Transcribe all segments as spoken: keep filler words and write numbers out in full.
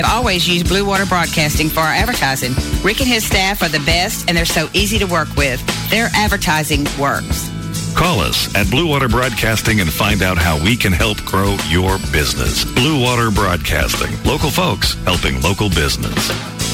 Always use Blue Water Broadcasting for our advertising. Rick and his staff are the best, and they're so easy to work with. Their advertising works. Call us at Blue Water Broadcasting and find out how we can help grow your business. Blue Water Broadcasting. Local folks helping local business.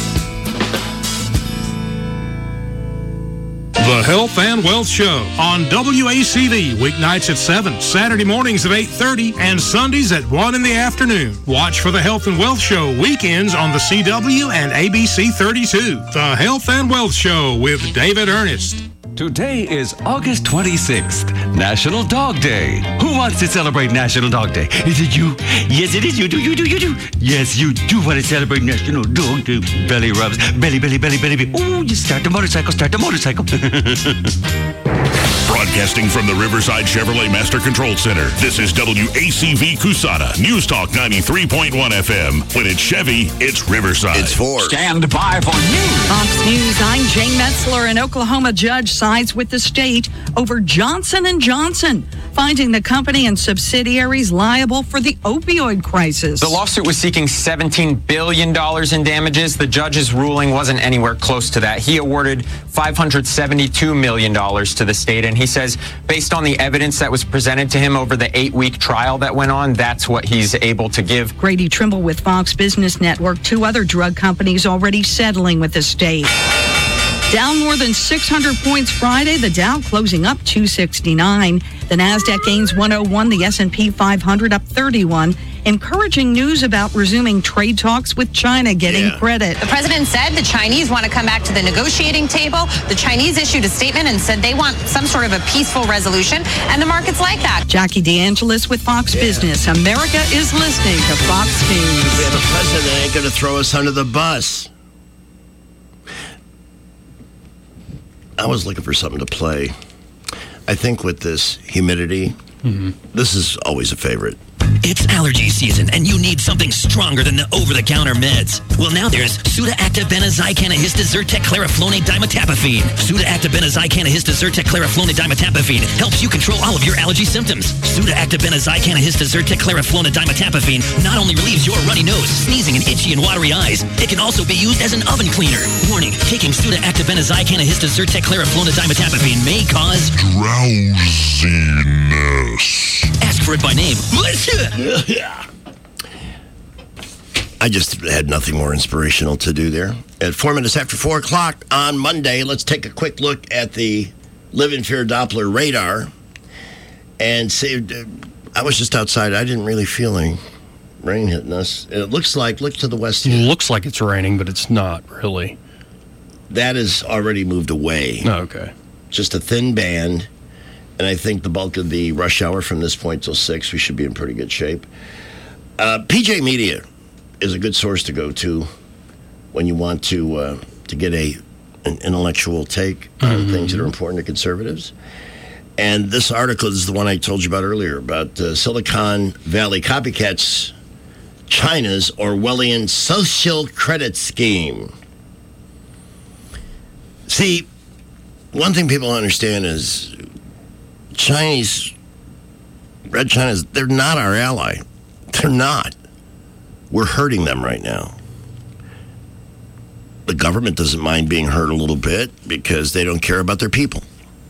The Health and Wealth Show on W A C D, weeknights at seven, Saturday mornings at eight thirty, and Sundays at one in the afternoon. Watch for the Health and Wealth Show weekends on the C W and A B C thirty-two. The Health and Wealth Show with David Ernest. Today is August twenty-sixth, National Dog Day. Who wants to celebrate National Dog Day? Is it you? Yes, it is. You do, you do, you do. Yes, you do want to celebrate National Dog Day. Belly rubs. Belly, belly, belly, belly, belly. Ooh, you start the motorcycle, start the motorcycle. Broadcasting from the Riverside Chevrolet Master Control Center, this is W A C V Cusana, News Talk ninety-three point one F M. When it's Chevy, it's Riverside. It's four. Stand by for news. Fox News, I'm Jane Metzler. An Oklahoma judge sides with the state over Johnson and Johnson, finding the company and subsidiaries liable for the opioid crisis. The lawsuit was seeking seventeen billion dollars in damages. The judge's ruling wasn't anywhere close to that. He awarded five hundred seventy-two million dollars to the state, and he says based on the evidence that was presented to him over the eight-week trial that went on, that's what he's able to give. Grady Trimble with Fox Business Network. Two other drug companies already settling with the state. Down more than six hundred points Friday, the Dow closing up two sixty-nine. The Nasdaq gains one oh one, the S and P five hundred up thirty-one. Encouraging news about resuming trade talks with China getting Yeah. credit. The president said the Chinese want to come back to the negotiating table. The Chinese issued a statement and said they want some sort of a peaceful resolution, and the market's like that. Jackie DeAngelis with Fox Yeah. Business. America is listening to Fox News. We have a president that ain't going to throw us under the bus. I was looking for something to play. I think with this humidity, mm-hmm. this is always a favorite. It's allergy season, and you need something stronger than the over-the-counter meds. Well, now there's Pseudoactabenazicannahist Zyrtec Clariflonate Dimetapophene. Pseudoactabenazicannahist Zyrtec Clariflonate Dimetapophene helps you control all of your allergy symptoms. Pseudoactabenazicannahist Zyrtec Clariflonate Dimetapophene not only relieves your runny nose, sneezing, and itchy and watery eyes, it can also be used as an oven cleaner. Warning, taking Pseudoactabenazicannahist Zyrtec Clariflonate Dimetapophene may cause drowsiness. Ask for it by name. I just had nothing more inspirational to do there. At four minutes after four o'clock on Monday, let's take a quick look at the Live in Fear Doppler radar and see. I was just outside. I didn't really feel any rain hitting us. It looks like, look to the west It here. looks like it's raining, but it's not really. That has already moved away. Oh, okay. Just a thin band. And I think the bulk of the rush hour from this point till six, we should be in pretty good shape. Uh, P J Media is a good source to go to when you want to uh, to get a an intellectual take on mm-hmm. things that are important to conservatives. And this article is the one I told you about earlier, about uh, Silicon Valley copycats China's Orwellian social credit scheme. See, one thing people don't understand is Chinese, Red China's, they're not our ally. They're not. We're hurting them right now. The government doesn't mind being hurt a little bit because they don't care about their people.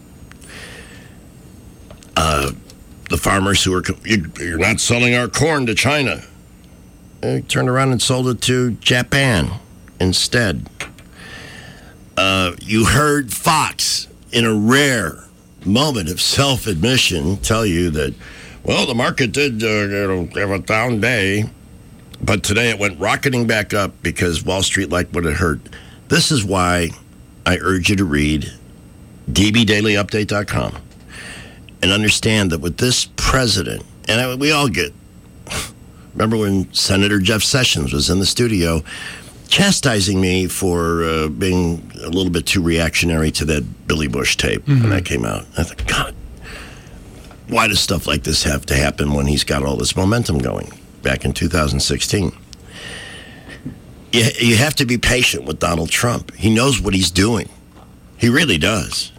Uh, the farmers who are, you're not selling our corn to China. They turned around and sold it to Japan instead. Uh, you heard Fox in a rare moment of self-admission tell you that, well, the market did uh, you know, have a down day, but today it went rocketing back up because Wall Street liked what it heard. This is why I urge you to read D B daily update dot com and understand that with this president, and I, we all get, remember when Senator Jeff Sessions was in the studio chastising me for uh, being a little bit too reactionary to that Billy Bush tape mm-hmm. when that came out. I thought, God, why does stuff like this have to happen when he's got all this momentum going back in two thousand sixteen? You, you have to be patient with Donald Trump. He knows what he's doing. He really does.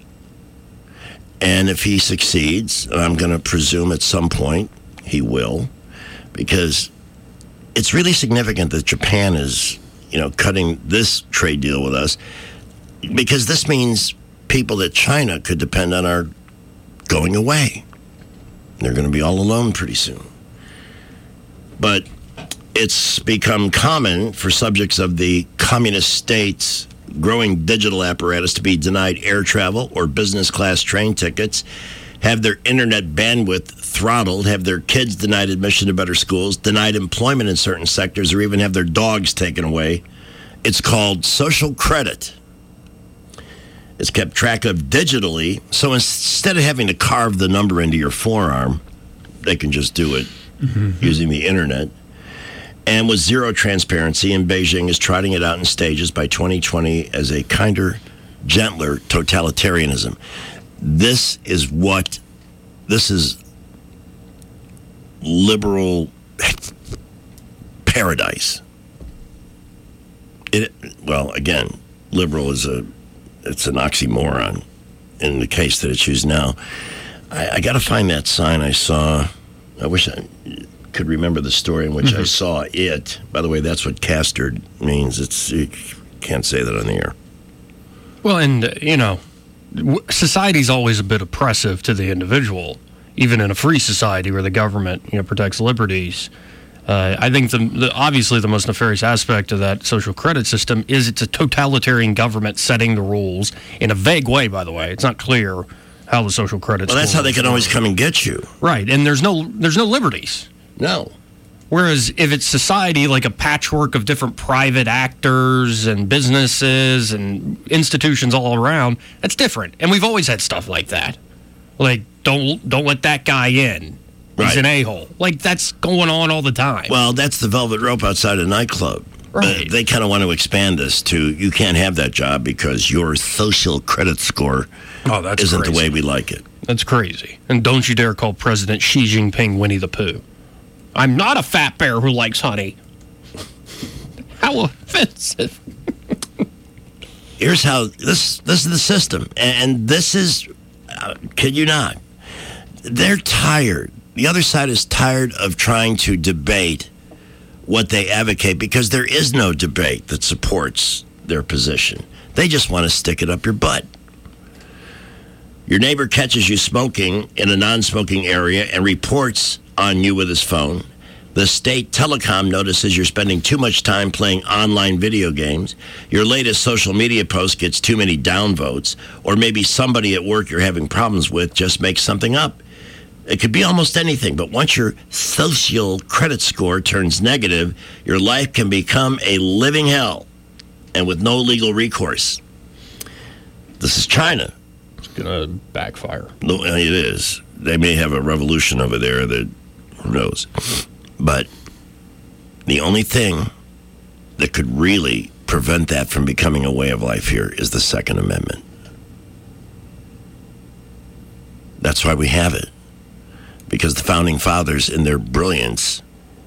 And if he succeeds, and I'm going to presume at some point he will, because it's really significant that Japan is, you know, cutting this trade deal with us, because this means people that China could depend on are going away. They're going to be all alone pretty soon. But it's become common for subjects of the communist states' growing digital apparatus to be denied air travel or business class train tickets, have their internet bandwidth throttled, have their kids denied admission to better schools, denied employment in certain sectors, or even have their dogs taken away. It's called social credit. It's kept track of digitally, so instead of having to carve the number into your forearm, they can just do it mm-hmm. using the internet. And with zero transparency, and Beijing is trotting it out in stages by twenty twenty as a kinder, gentler totalitarianism. This is what, this is liberal paradise. It, well, again, liberal is a, it's an oxymoron in the case that it's used now. I, I got to find that sign I saw. I wish I could remember the story in which mm-hmm. I saw it. By the way, that's what castard means. It's, you can't say that on the air. Well, and, uh, you know, society's always a bit oppressive to the individual, even in a free society where the government, you know, protects liberties. Uh, I think the, the obviously the most nefarious aspect of that social credit system is it's a totalitarian government setting the rules in a vague way, by the way. It's not clear how the social credit. Well, that's how they can always come and get you. Right, and there's no there's no liberties. No. Whereas if it's society, like a patchwork of different private actors and businesses and institutions all around, that's different. And we've always had stuff like that. Like, don't don't let that guy in. He's right. an a-hole. Like, that's going on all the time. Well, that's the velvet rope outside a nightclub. Right. Uh, they kind of want to expand this to, you can't have that job because your social credit score oh, that's isn't crazy. the way we like it. That's crazy. And don't you dare call President Xi Jinping Winnie the Pooh. I'm not a fat bear who likes honey. How offensive. Here's how, this this is the system. And this is, uh, kid you not, they're tired. The other side is tired of trying to debate what they advocate because there is no debate that supports their position. They just want to stick it up your butt. Your neighbor catches you smoking in a non-smoking area and reports on you with his phone. The state telecom notices you're spending too much time playing online video games. Your latest social media post gets too many downvotes. Or maybe somebody at work you're having problems with just makes something up. It could be almost anything, but once your social credit score turns negative, your life can become a living hell, and with no legal recourse. This is China. It's going to backfire. No, it is. They may have a revolution over there that, who knows. But the only thing that could really prevent that from becoming a way of life here is the Second Amendment. That's why we have it. Because the Founding Fathers, in their brilliance,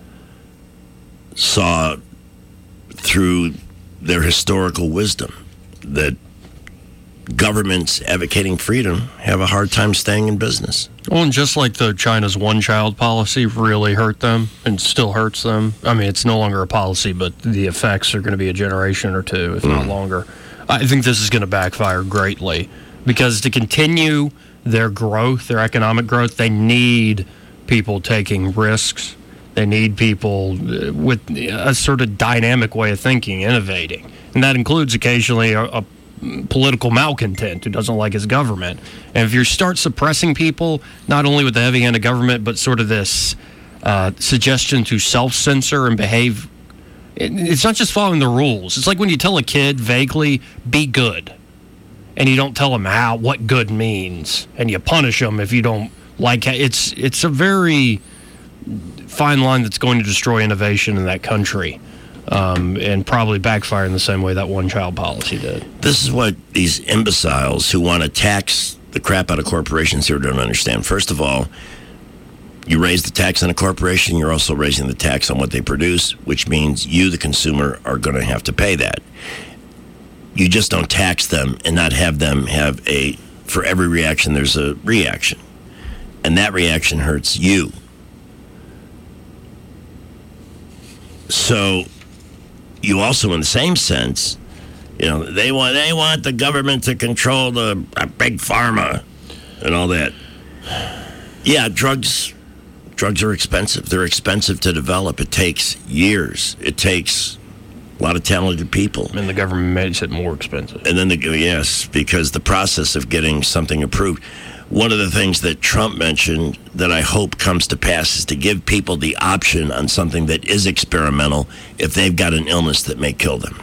saw through their historical wisdom that governments advocating freedom have a hard time staying in business. Well, and just like the China's one-child policy really hurt them and still hurts them. I mean, it's no longer a policy, but the effects are going to be a generation or two, if mm. not longer. I think this is going to backfire greatly because to continue their growth, their economic growth, they need people taking risks. They need people with a sort of dynamic way of thinking, innovating. And that includes occasionally a, a political malcontent who doesn't like his government. And if you start suppressing people, not only with the heavy hand of government, but sort of this uh, suggestion to self-censor and behave, it, it's not just following the rules. It's like when you tell a kid vaguely, be good. And you don't tell them how, what good means, and you punish them if you don't like it. It's it's a very fine line that's going to destroy innovation in that country, um, and probably backfire in the same way that one-child policy did. This is what these imbeciles who want to tax the crap out of corporations here don't understand. First of all, you raise the tax on a corporation, you're also raising the tax on what they produce, which means you, the consumer, are going to have to pay that. You just don't tax them and not have them have a, for every reaction, there's a reaction. And that reaction hurts you. So you also, in the same sense, you know, they want they want the government to control the uh, big pharma and all that. Yeah, drugs drugs are expensive. They're expensive to develop. It takes years. It takes a lot of talented people. And the government makes it more expensive. And then, the, yes, because the process of getting something approved. One of the things that Trump mentioned that I hope comes to pass is to give people the option on something that is experimental if they've got an illness that may kill them.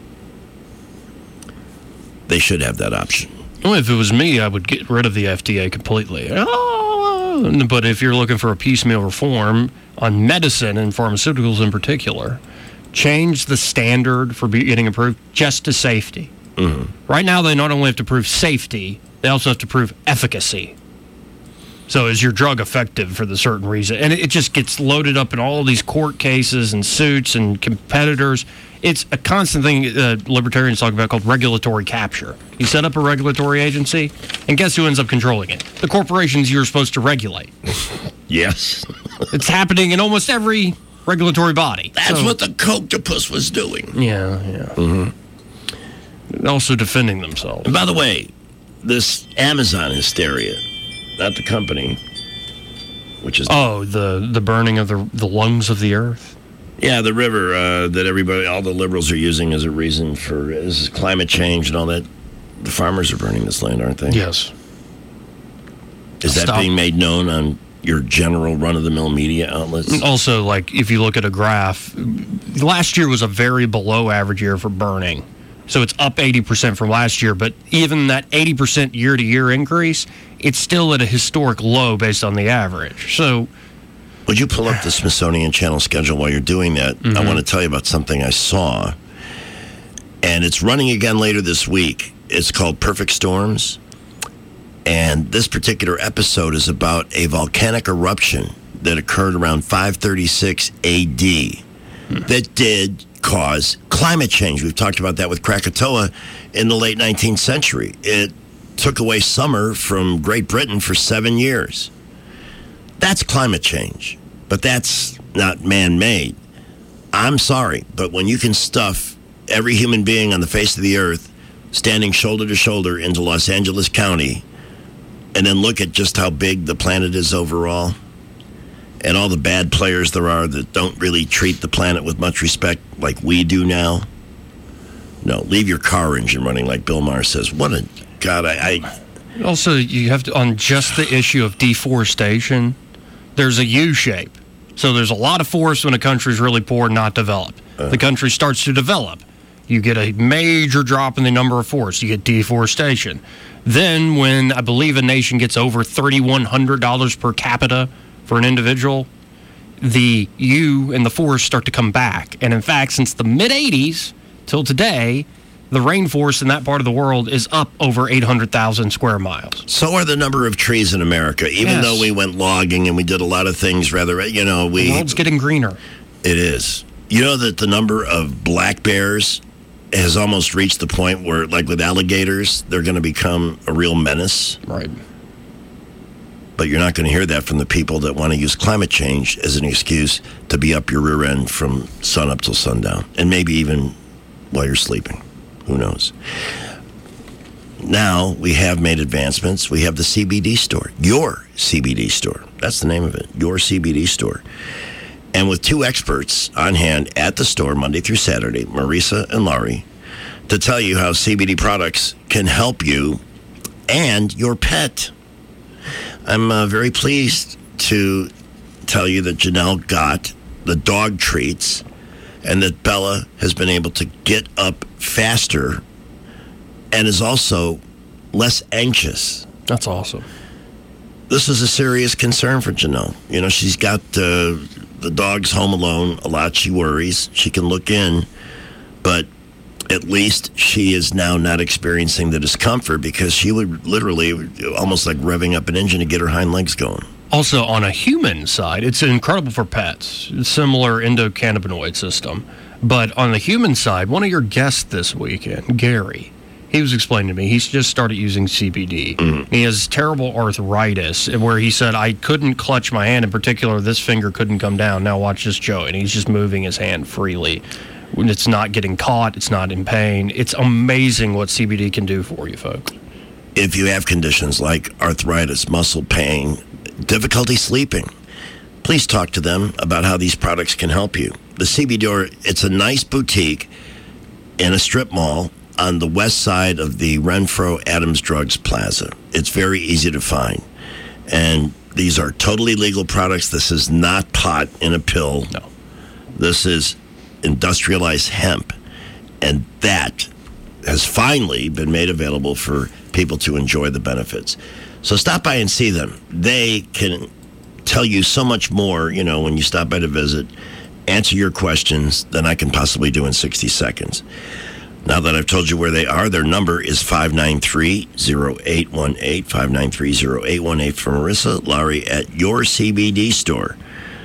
They should have that option. Well, if it was me, I would get rid of the F D A completely. Oh, but if you're looking for a piecemeal reform on medicine and pharmaceuticals in particular, change the standard for getting approved just to safety. Mm-hmm. Right now, they not only have to prove safety, they also have to prove efficacy. So is your drug effective for the certain reason? And it just gets loaded up in all these court cases and suits and competitors. It's a constant thing uh, libertarians talk about called regulatory capture. You set up a regulatory agency, and guess who ends up controlling it? The corporations you're supposed to regulate. Yes. It's happening in almost every regulatory body. That's so, what the Coctopus was doing. Yeah, yeah. Mm-hmm. Also defending themselves. And by the way, this Amazon hysteria, not the company, which is... Oh, the, the burning of the the lungs of the earth? Yeah, the river uh, that everybody, all the liberals are using as a reason for this is climate change and all that. The farmers are burning this land, aren't they? Yes. Is that Stop. being made known on your general run-of-the-mill media outlets? Also, like, if you look at a graph, last year was a very below-average year for burning. So it's up eighty percent from last year, but even that eighty percent year-to-year increase, it's still at a historic low based on the average. So... Would you pull up the Smithsonian Channel schedule while you're doing that? Mm-hmm. I want to tell you about something I saw. And it's running again later this week. It's called Perfect Storms. And this particular episode is about a volcanic eruption that occurred around five thirty-six A D hmm. that did cause climate change. We've talked about that with Krakatoa in the late nineteenth century. It took away summer from Great Britain for seven years. That's climate change, but that's not man-made. I'm sorry, but when you can stuff every human being on the face of the earth standing shoulder to shoulder into Los Angeles County and then look at just how big the planet is overall and all the bad players there are that don't really treat the planet with much respect like we do now. No, leave your car engine running like Bill Maher says. What a... God, I... I Also, you have to, on just the issue of deforestation, there's a U shape. So there's a lot of forest when a country's really poor and not developed. Uh, the country starts to develop. You get a major drop in the number of forests. You get deforestation. Then when I believe a nation gets over three thousand one hundred dollars per capita for an individual, the U and the forest start to come back. And in fact, since the mid-eighties till today, the rainforest in that part of the world is up over eight hundred thousand square miles. So are the number of trees in America. Even yes. though we went logging and we did a lot of things rather, you know, we... The world's getting greener. It is. You know that the number of black bears has almost reached the point where, like with alligators, they're going to become a real menace. Right. But you're not going to hear that from the people that want to use climate change as an excuse to be up your rear end from sun up till sundown. And maybe even while you're sleeping. Who knows? Now we have made advancements. We have the C B D store, your C B D store. That's the name of it, your C B D store. And with two experts on hand at the store Monday through Saturday, Marisa and Laurie, to tell you how C B D products can help you and your pet. I'm uh, very pleased to tell you that Janelle got the dog treats and that Bella has been able to get up faster and is also less anxious. That's awesome. This is a serious concern for Janelle. You know, she's got uh, the dog's home alone a lot. She worries. She can look in, but at least she is now not experiencing the discomfort because she would literally almost like revving up an engine to get her hind legs going. Also, on a human side, it's incredible for pets. Similar endocannabinoid system. But on the human side, one of your guests this weekend, Gary, He was explaining to me, he's just started using C B D. Mm-hmm. He has terrible arthritis, where he said, I couldn't clutch my hand. In particular, this finger couldn't come down. Now watch this, Joe. And he's just moving his hand freely. It's not getting caught. It's not in pain. It's amazing what C B D can do for you, folks. If you have conditions like arthritis, muscle pain, difficulty sleeping, please talk to them about how these products can help you. The C B D, it's a nice boutique in a strip mall on the west side of the Renfro Adams Drugs Plaza. It's very easy to find. And these are totally legal products. This is not pot in a pill. No. This is industrialized hemp. And that has finally been made available for people to enjoy the benefits. So stop by and see them. They can tell you so much more, you know, when you stop by to visit, answer your questions than I can possibly do in sixty seconds. Now that I've told you where they are, their number is five nine three, zero eight one eight, five nine three, zero eight one eight for Marissa, Laurie at your C B D store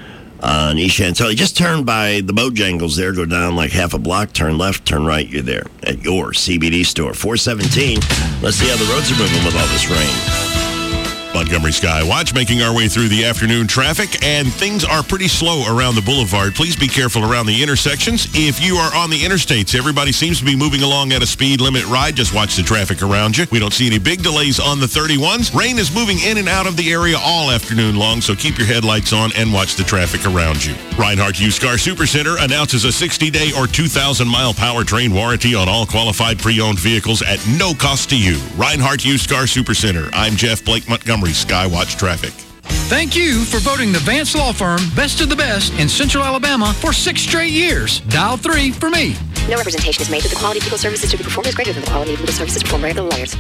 on East Chantilly. Just turn by the Bojangles there, go down like half a block, turn left, turn right, you're there at your C B D store. four seventeen, let's see how the roads are moving with all this rain. Montgomery Skywatch, making our way through the afternoon traffic, and things are pretty slow around the boulevard. Please be careful around the intersections. If you are on the interstates, everybody seems to be moving along at a speed limit ride. Just watch the traffic around you. We don't see any big delays on the thirty-ones. Rain is moving in and out of the area all afternoon long, so keep your headlights on and watch the traffic around you. Reinhardt Used Car Supercenter announces a sixty-day or two thousand mile powertrain warranty on all qualified pre-owned vehicles at no cost to you. Reinhardt Used Car Supercenter. I'm Jeff Blake, Montgomery Skywatch Traffic. Thank you for voting the Vance Law Firm Best of the Best in Central Alabama for six straight years. Dial three for me. No representation is made that the quality of legal services to be performed is greater than the quality of legal services performed by other lawyers.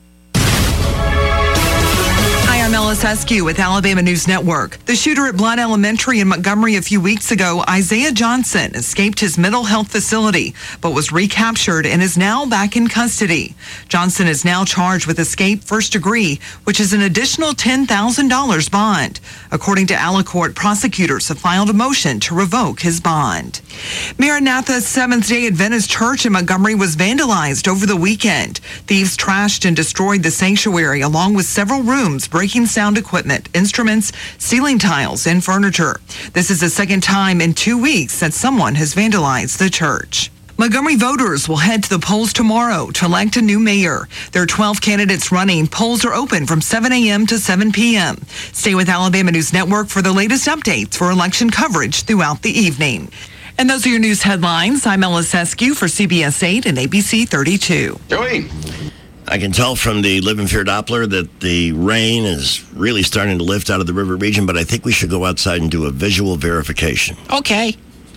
Hi, I'm Ellis Eskew with Alabama News Network. The shooter at Blount Elementary in Montgomery a few weeks ago, Isaiah Johnson, escaped his mental health facility, but was recaptured and is now back in custody. Johnson is now charged with escape first degree, which is an additional ten thousand dollars bond. According to Alicourt, prosecutors have filed a motion to revoke his bond. Maranatha Seventh-day Adventist Church in Montgomery was vandalized over the weekend. Thieves trashed and destroyed the sanctuary along with several rooms, breaking sound equipment, instruments, ceiling tiles, and furniture. This is the second time in two weeks that someone has vandalized the church. Montgomery voters will head to the polls tomorrow to elect a new mayor. There are twelve candidates running. Polls are open from seven a.m. to seven p.m. Stay with Alabama News Network for the latest updates for election coverage throughout the evening. And those are your news headlines. I'm Ellis Eskew for C B S eight and A B C thirty-two. Joey. I can tell from the Live in Fear Doppler that the rain is really starting to lift out of the river region, but I think we should go outside and do a visual verification. Okay.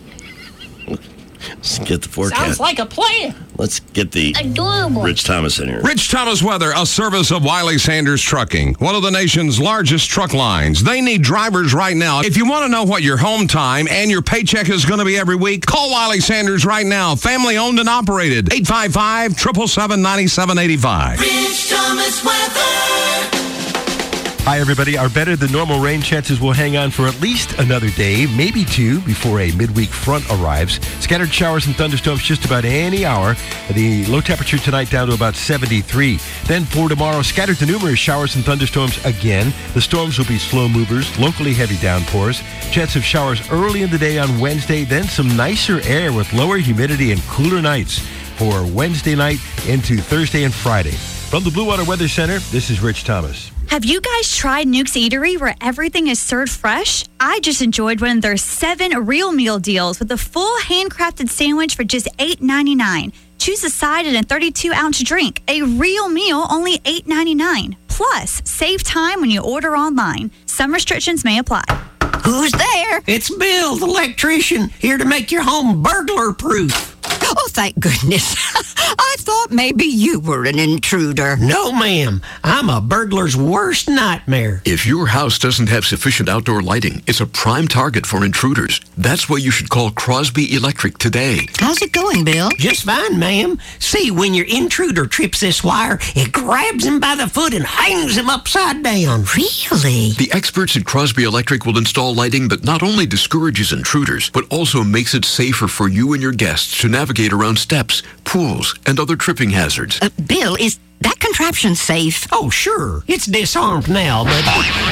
Let's get the forecast. Sounds like a plan. Let's get the Adorable. Rich Thomas in here. Rich Thomas Weather, a service of Wiley Sanders Trucking, one of the nation's largest truck lines. They need drivers right now. If you want to know what your home time and your paycheck is going to be every week, call Wiley Sanders right now. Family owned and operated. eight five five, seven seven seven, nine seven eight five. Rich Thomas Weather. Hi, everybody. Our better than normal rain chances will hang on for at least another day, maybe two, before a midweek front arrives. Scattered showers and thunderstorms just about any hour. The low temperature tonight down to about seventy-three. Then for tomorrow, scattered to numerous showers and thunderstorms again. The storms will be slow movers, locally heavy downpours. Chance of showers early in the day on Wednesday, then some nicer air with lower humidity and cooler nights for Wednesday night into Thursday and Friday. From the Blue Water Weather Center, this is Rich Thomas. Have you guys tried Nuke's Eatery where everything is served fresh? I just enjoyed one of their seven real meal deals with a full handcrafted sandwich for just eight ninety-nine. Choose a side and a thirty-two ounce drink. A real meal, only eight ninety-nine. Plus, save time when you order online. Some restrictions may apply. Who's there? It's Bill, the electrician, here to make your home burglar-proof. Oh, thank goodness. I thought maybe you were an intruder. No, ma'am. I'm a burglar's worst nightmare. If your house doesn't have sufficient outdoor lighting, it's a prime target for intruders. That's why you should call Crosby Electric today. How's it going, Bill? Just fine, ma'am. See, when your intruder trips this wire, it grabs him by the foot and hangs him upside down. Really? The experts at Crosby Electric will install lighting that not only discourages intruders, but also makes it safer for you and your guests to navigate around steps, pools, and other tripping hazards. Uh, Bill, is that contraption safe? Oh, sure. It's disarmed now, but...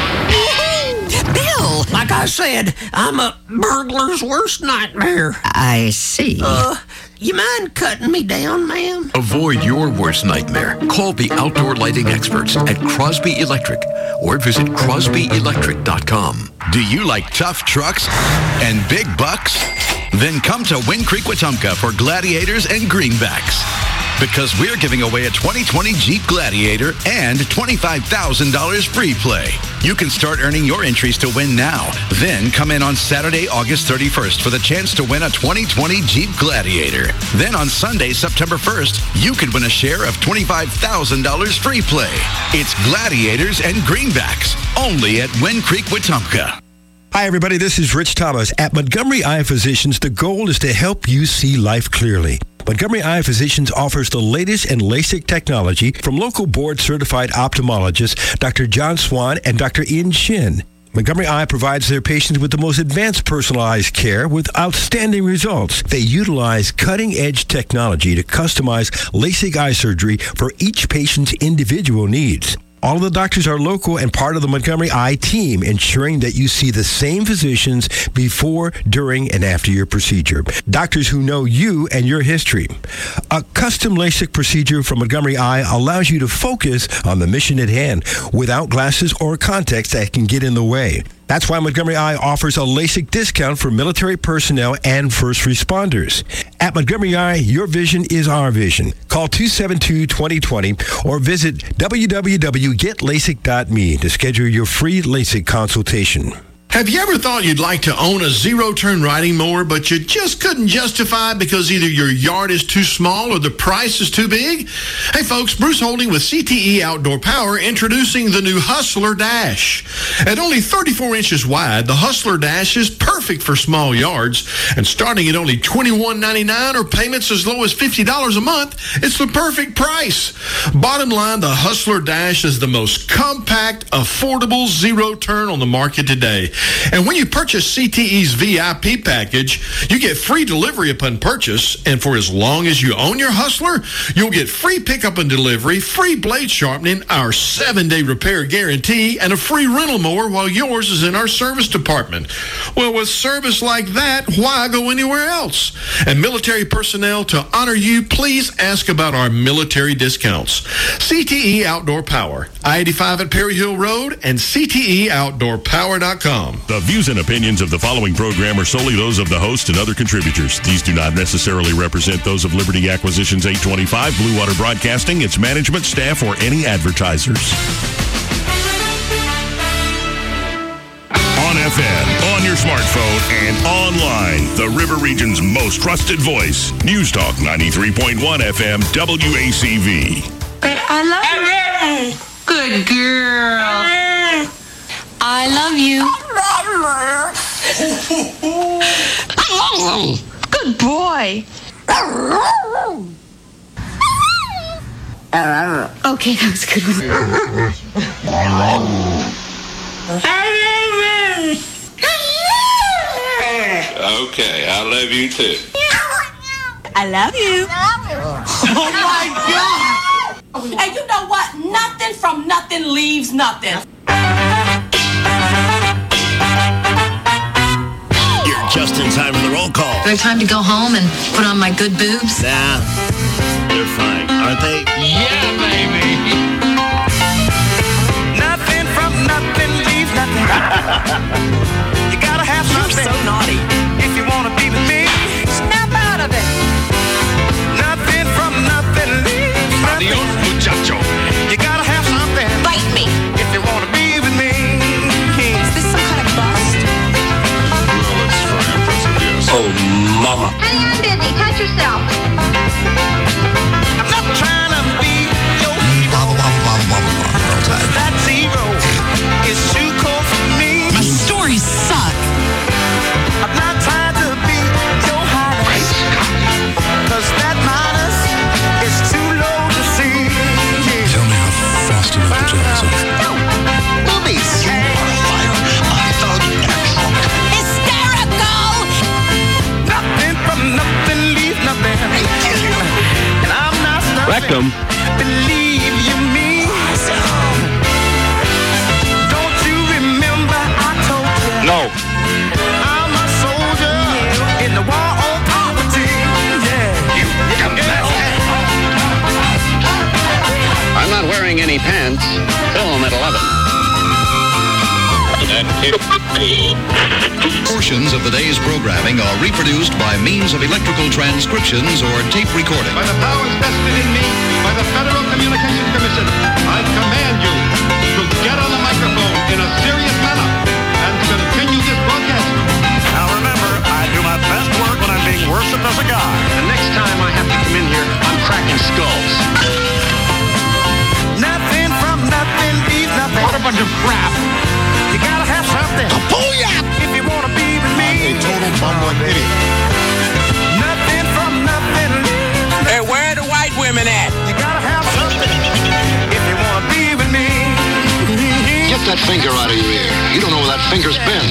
Bill! Like I said, I'm a burglar's worst nightmare. I see. Uh, you mind cutting me down, ma'am? Avoid your worst nightmare. Call the outdoor lighting experts at Crosby Electric or visit crosby electric dot com. Do you like tough trucks and big bucks? Then come to Wind Creek, Wetumpka for Gladiators and Greenbacks. Because we're giving away a twenty twenty Jeep Gladiator and twenty-five thousand dollars free play. You can start earning your entries to win now. Then come in on Saturday, August thirty-first for the chance to win a twenty twenty Jeep Gladiator. Then on Sunday, September first, you could win a share of twenty-five thousand dollars free play. It's Gladiators and Greenbacks, only at Wind Creek, Wetumpka. Hi, everybody. This is Rich Thomas. At Montgomery Eye Physicians, the goal is to help you see life clearly. Montgomery Eye Physicians offers the latest in LASIK technology from local board-certified ophthalmologists Doctor John Swan and Doctor Ian Shin. Montgomery Eye provides their patients with the most advanced personalized care with outstanding results. They utilize cutting-edge technology to customize LASIK eye surgery for each patient's individual needs. All of the doctors are local and part of the Montgomery Eye team, ensuring that you see the same physicians before, during, and after your procedure. Doctors who know you and your history. A custom LASIK procedure from Montgomery Eye allows you to focus on the mission at hand without glasses or contacts that can get in the way. That's why Montgomery Eye offers a LASIK discount for military personnel and first responders. At Montgomery Eye, your vision is our vision. Call two seven two, two zero two zero or visit w w w dot get lasik dot me to schedule your free LASIK consultation. Have you ever thought you'd like to own a zero-turn riding mower, but you just couldn't justify it because either your yard is too small or the price is too big? Hey folks, Bruce Holding with C T E Outdoor Power introducing the new Hustler Dash. At only thirty-four inches wide, the Hustler Dash is perfect for small yards, and starting at only twenty-one ninety-nine or payments as low as fifty dollars a month, it's the perfect price. Bottom line, the Hustler Dash is the most compact, affordable zero-turn on the market today. And when you purchase C T E's V I P package, you get free delivery upon purchase. And for as long as you own your Hustler, you'll get free pickup and delivery, free blade sharpening, our seven-day repair guarantee, and a free rental mower while yours is in our service department. Well, with service like that, why go anywhere else? And military personnel, to honor you, please ask about our military discounts. C T E Outdoor Power, I eighty-five at Perry Hill Road, and C T E outdoor power dot com. The views and opinions of the following program are solely those of the host and other contributors. These do not necessarily represent those of Liberty Acquisitions eight twenty-five, Blue Water Broadcasting, its management, staff, or any advertisers. On F M, on your smartphone, and online, the River Region's most trusted voice. News Talk ninety-three point one F M, W A C V. I love you. Good girl. I love you. Good boy. Okay, that was a good one. Okay, I love you too. I love you. Oh my God. And you know what? Nothing from nothing leaves nothing. You're just in time for the roll call. Do I have time to go home and put on my good boobs? Nah, they're fine, aren't they? Yeah, baby. Nothing from nothing leaves nothing. You gotta have something. You're so naughty. If you wanna be with me, snap out of it. Nothing from nothing leaves nothing. Adios, muchacho. You gotta have something. Bite me. If you wanna be with me. Is this some kind of bust? Well, it's for Empress, yes. Oh, mama. Hey, I'm busy. Touch yourself. I'm not trying to be your hero. That zero is too cold for me. My stories suck. I'm not trying to be your highness. Cause that minus is too low to see. Tell me how fast you know the jazz is. No, boobies. Hysterical! Nothing from nothing leaves nothing. Rectum. Believe you me. Don't you remember I told you? No. I'm a soldier in the war on poverty. Yeah. You dumbass. I'm not wearing any pants. Film at eleven. Portions of the day's programming are reproduced by means of electrical transcriptions or tape recording. By the powers vested in me by the Federal Communications Commission, I command you to get on the microphone in a serious manner and continue this broadcast. Now remember, I do my best work when I'm being worshipped as a god. The next time I have to come in here, I'm cracking skulls. Nothing from nothing leaves nothing. What a bunch of crap. You gotta have something. Booyah! If you wanna be with me. A total bumbling idiot. Nothing from nothing leaves nothing. Hey, where are the white women at? You gotta have something. If you wanna be with me. Get that finger out of your ear. You don't know where that finger's been.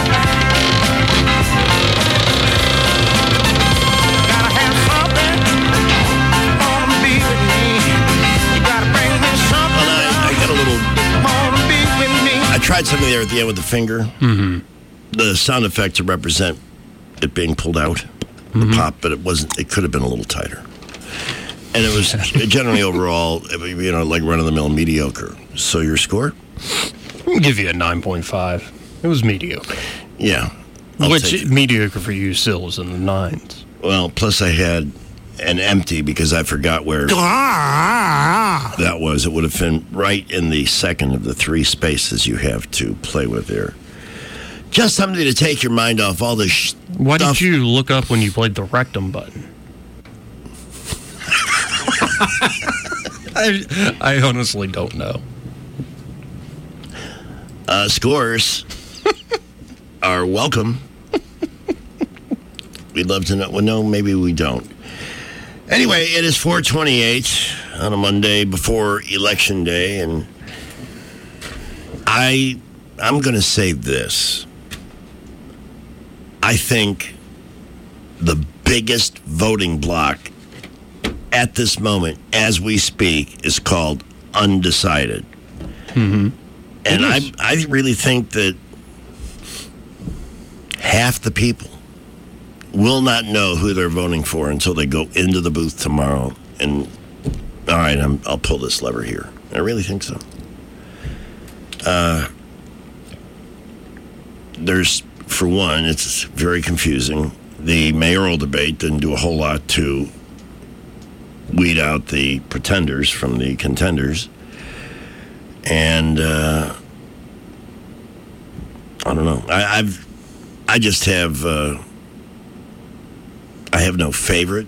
Gotta have something. Wanna be with me. You gotta bring me something. Well, I, I got a little... Wanna be with me. I tried something there at the end with the finger. Mm-hmm. The sound effect to represent it being pulled out, the Mm-hmm. pop, but it wasn't. It could have been a little tighter. And it was generally overall, you know, like run-of-the-mill mediocre. So your score? I'll give you a nine point five. It was mediocre. Yeah. I'll Which, take it. mediocre for you still is in the nines. Well, plus I had an empty because I forgot where that was. It would have been right in the second of the three spaces you have to play with there. Just something to take your mind off all this sh- Why stuff. did you look up when you played the rectum button? I, I honestly don't know. Uh, scores are welcome. We'd love to know. Well, no, maybe we don't. Anyway, it is four twenty-eight on a Monday before Election Day, and I, I'm going to say this. I think the biggest voting bloc at this moment, as we speak, is called undecided. Mm-hmm. And I, I really think that half the people will not know who they're voting for until they go into the booth tomorrow. And, all right, I'm, I'll pull this lever here. I really think so. Uh, there's, for one, it's very confusing. The mayoral debate didn't do a whole lot to weed out the pretenders from the contenders. And uh, I don't know. I, I've, I just have, uh, I have no favorite.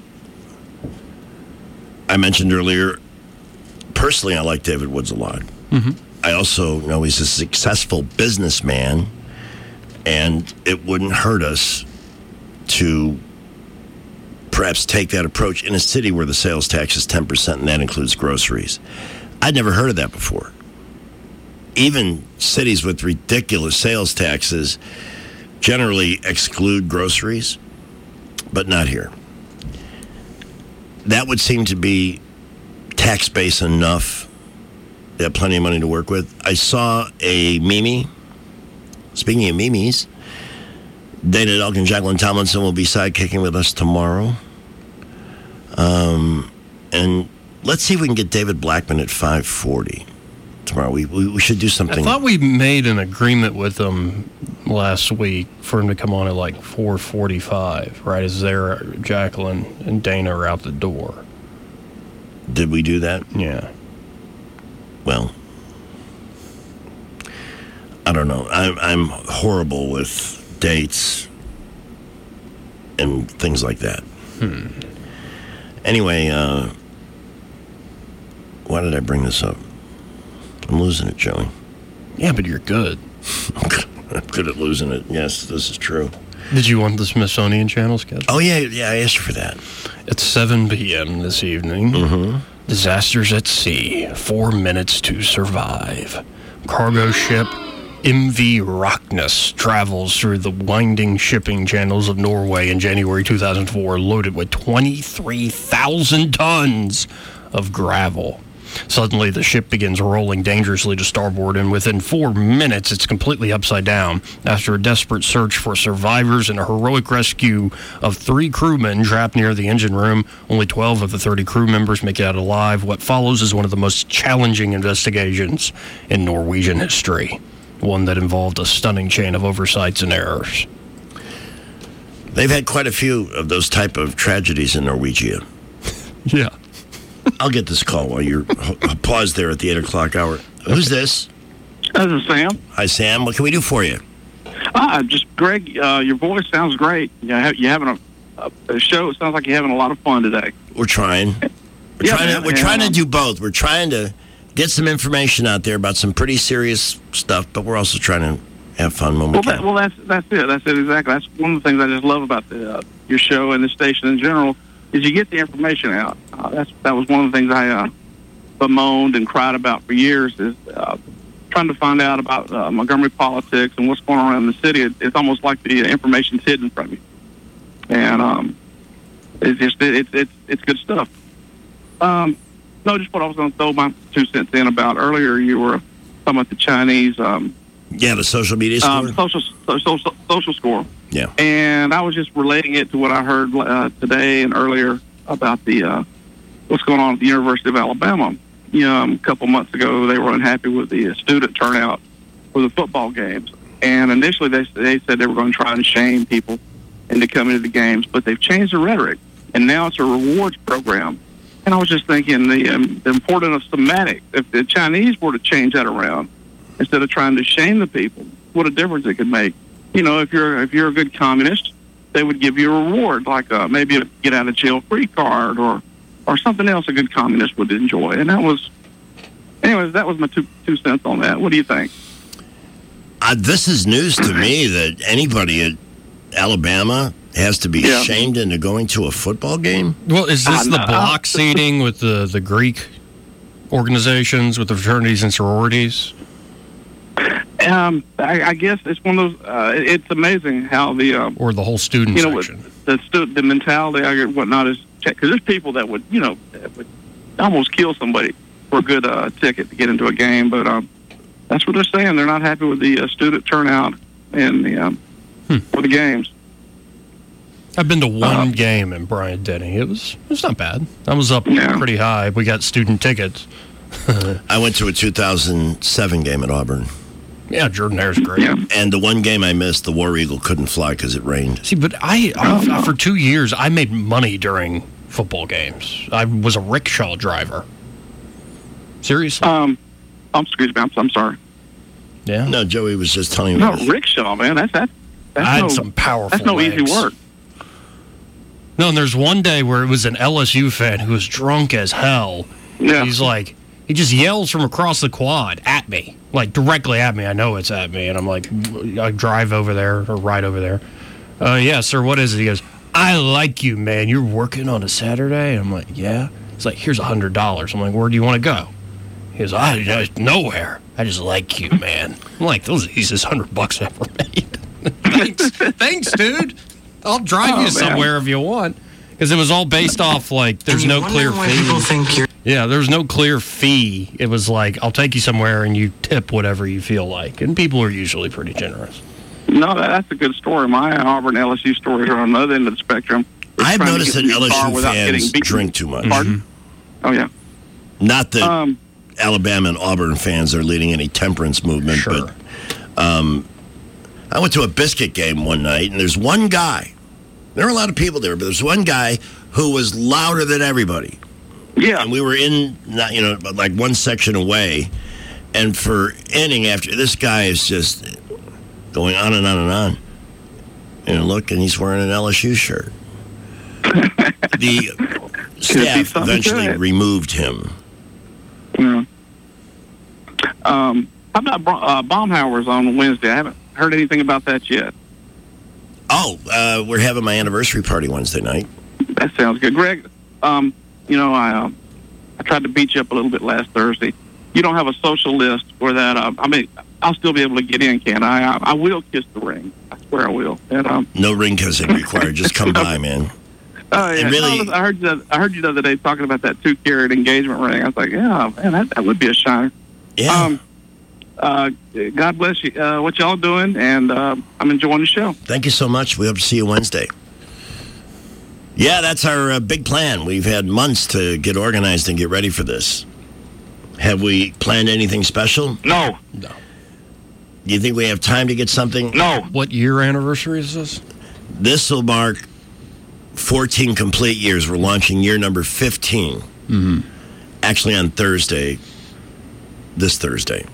I mentioned earlier, personally, I like David Woods a lot. Mm-hmm. I also know he's a successful businessman, and it wouldn't hurt us to perhaps take that approach in a city where the sales tax is ten percent, and that includes groceries. I'd never heard of that before. Even cities with ridiculous sales taxes generally exclude groceries, but not here. That would seem to be tax base enough. They have plenty of money to work with. I saw a Mimi. Speaking of Mimis, Dana Delk and Jacqueline Tomlinson will be sidekicking with us tomorrow. Um, and let's see if we can get David Blackman at five forty tomorrow. We, we we should do something. I thought we made an agreement with them last week for him to come on at like four forty-five, right as there, Jacqueline and Dana are out the door. Did we do that? Yeah. Well, I don't know. I'm, I'm horrible with dates and things like that. Hmm. Anyway, uh, why did I bring this up? I'm losing it, Joey. Yeah, but you're good. I'm good at losing it. Yes, this is true. Did you want the Smithsonian Channel schedule? Oh, yeah, yeah, I asked you for that. At seven p.m. this evening, mm-hmm. Disasters at Sea, Four Minutes to Survive. Cargo ship M V Rockness travels through the winding shipping channels of Norway in January two thousand four, loaded with twenty-three thousand tons of gravel. Suddenly, the ship begins rolling dangerously to starboard, and within four minutes, it's completely upside down. After a desperate search for survivors and a heroic rescue of three crewmen trapped near the engine room, only twelve of the thirty crew members make it out alive. What follows is one of the most challenging investigations in Norwegian history, one that involved a stunning chain of oversights and errors. They've had quite a few of those type of tragedies in Norwegia. Yeah. I'll get this call while you're pause there at the eight o'clock hour. Who's this? This is Sam. Hi, Sam. What can we do for you? Uh, just, Greg, uh, your voice sounds great. You ha- you're having a, a show. It sounds like you're having a lot of fun today. We're trying. We're Yeah, trying man, to, we're and, trying to um, do both. We're trying to get some information out there about some pretty serious stuff, but we're also trying to have fun when we Well, can. that, well, that's that's it. That's it exactly. That's one of the things I just love about the, uh, your show and the station in general is you get the information out. Uh, that's that was one of the things I uh, bemoaned and cried about for years is uh, trying to find out about uh, Montgomery politics and what's going on around the city. It, it's almost like the information's hidden from you, and um, it's just it, it's it's it's good stuff. Um, no, just what I was going to throw my two cents in about earlier. You were talking about the Chinese. Um, yeah, the social media score. Um, social, social social score. Yeah. And I was just relating it to what I heard uh, today and earlier about the uh, what's going on at the University of Alabama. You know, um, a couple months ago, they were unhappy with the student turnout for the football games. And initially, they they said they were going to try and shame people into coming to the games, but they've changed the rhetoric, and now it's a rewards program. And I was just thinking the, um, the importance of somatic. If the Chinese were to change that around, instead of trying to shame the people, what a difference it could make. You know, if you're if you're a good communist, they would give you a reward, like uh, maybe a get out of jail free card or or something else a good communist would enjoy. And that was, anyways, that was my two two cents on that. What do you think? Uh, this is news to me that anybody at Alabama has to be Yeah. shamed into going to a football game. Well, is this Uh, the no. block seating with the, the Greek organizations, with the fraternities and sororities? Um, I, I guess it's one of those. Uh, it- it's amazing how the um, Or the whole student you know section? what, the stu- the mentality and whatnot is because there's people that would you know that would almost kill somebody for a good uh, ticket to get into a game, but um, that's what they're saying. They're not happy with the uh, student turnout and the um, Hmm. for the games. I've been to one Uh, game in Bryant-Denny. It was it was not bad. I was up Yeah. pretty high. We got student tickets. I went to a two thousand seven game at Auburn. Yeah, Jordan Hare's great. Yeah. And the one game I missed, the War Eagle couldn't fly because it rained. See, but I, I for two years I made money during football games. I was a rickshaw driver. Seriously? Um, I'm excuse me. I'm, I'm sorry. Yeah. No, Joey was just telling me. No, rickshaw, man. That's that. That's I had no, some powerful That's no legs. easy work. No, and there's one day where it was an L S U fan who was drunk as hell. Yeah. He's like, he just yells from across the quad at me, like directly at me. I know it's at me, and I'm like, I drive over there or ride over there. Uh, yeah, sir, what is it? He goes, I like you, man. You're working on a Saturday? I'm like, yeah. He's like, here's a hundred dollars. I'm like, where do you want to go? He goes, I, I nowhere. I just like you, man. I'm like, those are the easiest hundred bucks I ever made. Thanks, thanks, dude. I'll drive Oh, you man. somewhere if you want. Because it was all based off, like, there's And you no wonder clear why fee. people think you're- Yeah, there's no clear fee. It was like, I'll take you somewhere and you tip whatever you feel like. And people are usually pretty generous. No, that, that's a good story. My Auburn L S U stories are on the other end of the spectrum. It's I've trying to noticed get that in your car L S U without getting fans beaten. drink too much. Pardon? Oh, yeah. Not that Um, Alabama and Auburn fans are leading any temperance movement, Sure. but um, I went to a biscuit game one night, and there's one guy. There were a lot of people there, but there's one guy who was louder than everybody. Yeah. And we were in, not, you know, like one section away, and for inning after, this guy is just going on and on and on. And look, and he's wearing an L S U shirt. The staff something eventually good. removed him. Yeah. Um, how about Bro- uh, Baumhauer's on Wednesday? I haven't heard anything about that yet. Oh, uh, we're having my anniversary party Wednesday night. That sounds good. Greg, um, you know, I um, I tried to beat you up a little bit last Thursday. You don't have a social list for that. Uh, I mean, I'll still be able to get in, can't I? I? I will kiss the ring. I swear I will. And, um, No ring kissing required. Just come by, man. Oh yeah, And really- No, I heard you. The, I heard you the other day talking about that two carat engagement ring. I was like, yeah, man, that, that would be a shiner. Yeah. Um, uh, God bless you. Uh, what y'all doing? And uh, I'm enjoying the show. Thank you so much. We hope to see you Wednesday. Yeah, that's our uh, big plan. We've had months to get organized and get ready for this. Have we planned anything special? No. No. Do you think we have time to get something? No. What year anniversary is this? This will mark fourteen complete years. We're launching year number fifteen. Mm-hmm. Actually on Thursday, this Thursday.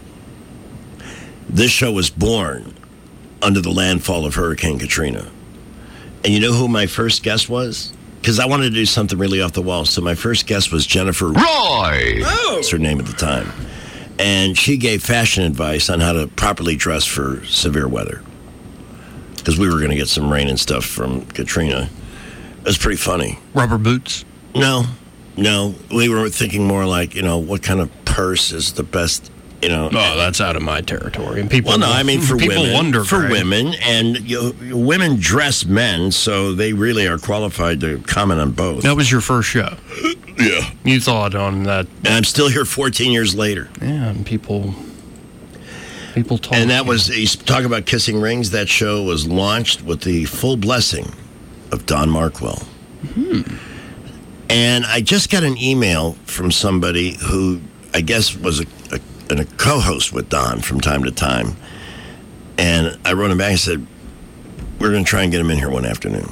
This show was born under the landfall of Hurricane Katrina. And you know who my first guest was? Because I wanted to do something really off the wall. So my first guest was Jennifer Roy. That's her name at the time. And she gave fashion advice on how to properly dress for severe weather. Because we were going to get some rain and stuff from Katrina. It was pretty funny. Rubber boots? No, no. We were thinking more like, you know, what kind of purse is the best, you know. Oh, that's out of my territory. And people, Well, no, I mean for people women. wonder, for Greg. women, and you know, women dress men, so they really are qualified to comment on both. That was your first show. Yeah. You thought on that. And I'm still here fourteen years later. Yeah, and people, people talk. And that was, you talk about kissing rings, that show was launched with the full blessing of Don Markwell. Hmm. And I just got an email from somebody who I guess was a, a, a co-host with Don from time to time. And I wrote him back and said, we're going to try and get him in here one afternoon.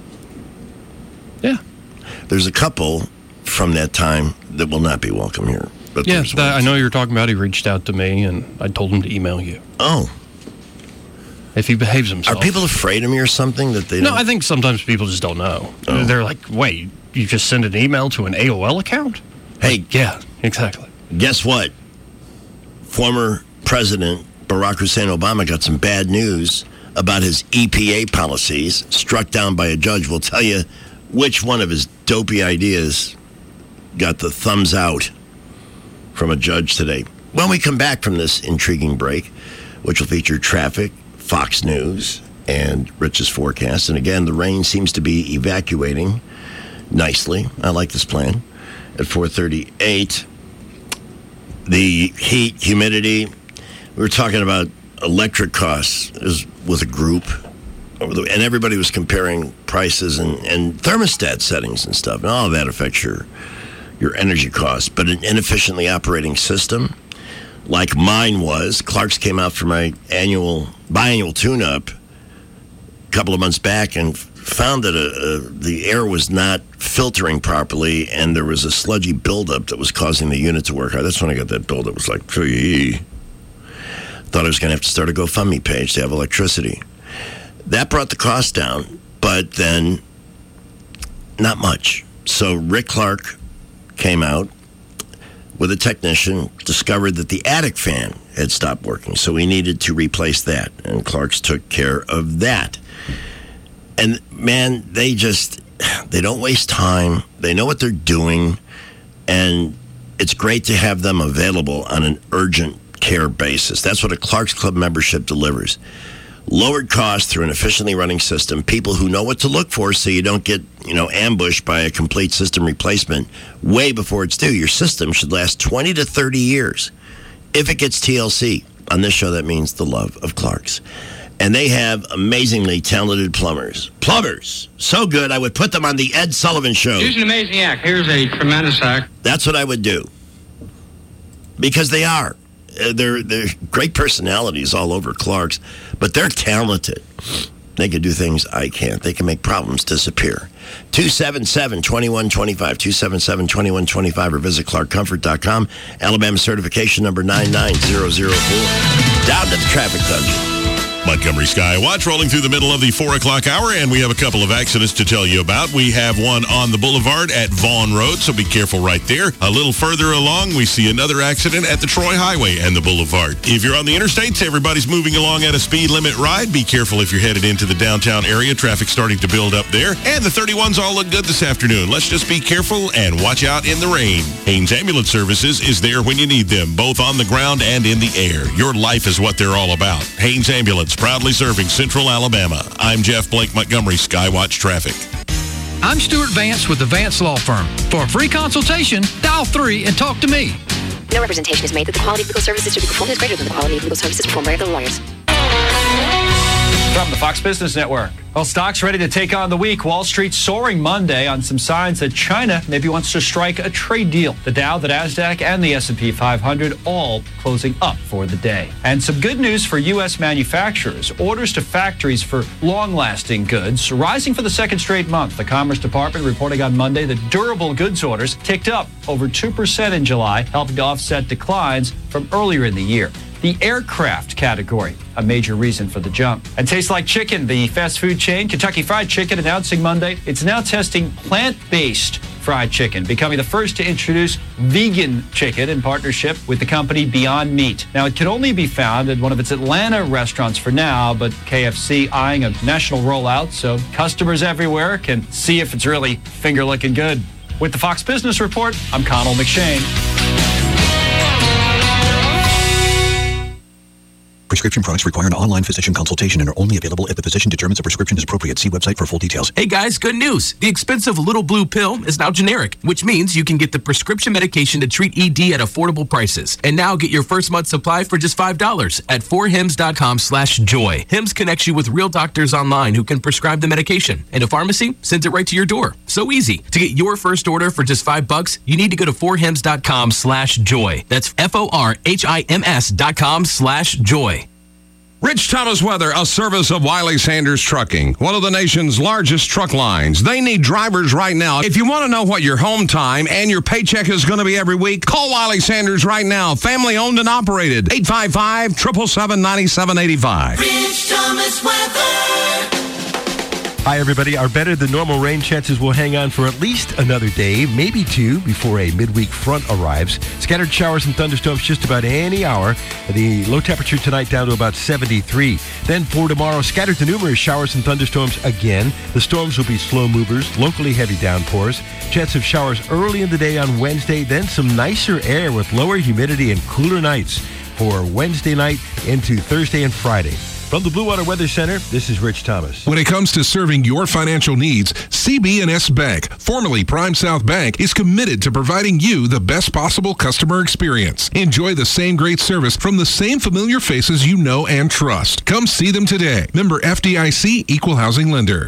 Yeah. There's a couple from that time that will not be welcome here. But Yeah, there's that, I one. know you're talking about. He reached out to me, and I told him to email you. Oh. If he behaves himself. Are people afraid of me or something that they No, don't? I think sometimes people just don't know. Oh. They're like, wait, you just send an email to an A O L account? Hey. Yeah, exactly. Guess what? Former President Barack Hussein Obama got some bad news about his E P A policies struck down by a judge. We'll tell you which one of his dopey ideas got the thumbs out from a judge today. When we come back from this intriguing break, which will feature traffic, Fox News, and Rich's forecast. And again, the rain seems to be evacuating nicely. I like this plan. At four thirty-eight, the heat, humidity. We were talking about electric costs. It was with a group, and everybody was comparing prices and, and thermostat settings and stuff. And all of that affects your, your energy costs. But an inefficiently operating system, like mine was, Clark's came out for my annual, biannual tune-up a couple of months back and found that uh, uh, the air was not filtering properly, and there was a sludgy buildup that was causing the unit to work hard. That's when I got that bill that was like, gee. Thought I was going to have to start a GoFundMe page to have electricity. That brought the cost down, but then not much. So Rick Clark came out with a technician, discovered that the attic fan had stopped working, so we needed to replace that, and Clark's took care of that. And man, they just, they don't waste time. They know what they're doing, and it's great to have them available on an urgent care basis. That's what a Clark's Club membership delivers. Lowered costs through an efficiently running system, people who know what to look for so you don't get, you know, ambushed by a complete system replacement way before it's due. Your system should last twenty to thirty years. If it gets T L C, on this show that means the love of Clark's. And they have amazingly talented plumbers. Plumbers! So good, I would put them on the Ed Sullivan Show. Here's an amazing act. Here's a tremendous act. That's what I would do. Because they are. Uh, they're, they're great personalities all over Clark's, but they're talented. They can do things I can't. They can make problems disappear. two seven seven, two one two five, two seven seven, two one two five, or visit clark comfort dot com. Alabama certification number nine nine zero zero four. Down to the traffic dungeon. Montgomery Skywatch rolling through the middle of the four o'clock hour, and we have a couple of accidents to tell you about. We have one on the boulevard at Vaughn Road, so be careful right there. A little further along, we see another accident at the Troy Highway and the boulevard. If you're on the interstates, everybody's moving along at a speed limit ride. Be careful if you're headed into the downtown area. Traffic starting to build up there. And the thirty-ones all look good this afternoon. Let's just be careful and watch out in the rain. Haynes Ambulance Services is there when you need them, both on the ground and in the air. Your life is what they're all about. Haynes Ambulance, proudly serving Central Alabama. I'm Jeff Blake, Montgomery Skywatch Traffic. I'm Stuart Vance with the Vance Law Firm. For a free consultation, dial three and talk to me. No representation is made that the quality of legal services to be performed is greater than the quality of legal services performed by other lawyers. From the Fox Business Network. Well, stocks ready to take on the week. Wall Street soaring Monday on some signs that China maybe wants to strike a trade deal. The Dow, the NASDAQ, and the S and P five hundred all closing up for the day. And some good news for U S manufacturers. Orders to factories for long-lasting goods rising for the second straight month. The Commerce Department reporting on Monday that durable goods orders ticked up over two percent in July, helping to offset declines from earlier in the year. The aircraft category, a major reason for the jump. And Tastes Like Chicken, the fast food chain, Kentucky Fried Chicken, announcing Monday it's now testing plant-based fried chicken, becoming the first to introduce vegan chicken in partnership with the company Beyond Meat. Now, it can only be found at one of its Atlanta restaurants for now, but K F C eyeing a national rollout so customers everywhere can see if it's really finger-looking good. With the Fox Business Report, I'm Connell McShane. Prescription products require an online physician consultation and are only available if the physician determines a prescription is appropriate. See website for full details. Hey guys, good news. The expensive Little Blue pill is now generic, which means you can get the prescription medication to treat E D at affordable prices. And now get your first month's supply for just five dollars at four hims dot com slash joy. Hims connects you with real doctors online who can prescribe the medication. And a pharmacy sends it right to your door. So easy. To get your first order for just five bucks, you need to go to four hims dot com slash joy. That's F O R H I M S dot com slash joy. Rich Thomas Weather, a service of Wiley Sanders Trucking, one of the nation's largest truck lines. They need drivers right now. If you want to know what your home time and your paycheck is going to be every week, call Wiley Sanders right now. Family owned and operated. eight five five, seven seven seven, nine seven eight five. Rich Thomas Weather. Hi, everybody. Our better than normal rain chances will hang on for at least another day, maybe two, before a midweek front arrives. Scattered showers and thunderstorms just about any hour. The low temperature tonight down to about seventy-three. Then for tomorrow, scattered to numerous showers and thunderstorms again. The storms will be slow movers, locally heavy downpours. Chance of showers early in the day on Wednesday, then some nicer air with lower humidity and cooler nights for Wednesday night into Thursday and Friday. From the Blue Water Weather Center, this is Rich Thomas. When it comes to serving your financial needs, C B and S Bank, formerly Prime South Bank, is committed to providing you the best possible customer experience. Enjoy the same great service from the same familiar faces you know and trust. Come see them today. Member F D I C, Equal Housing Lender.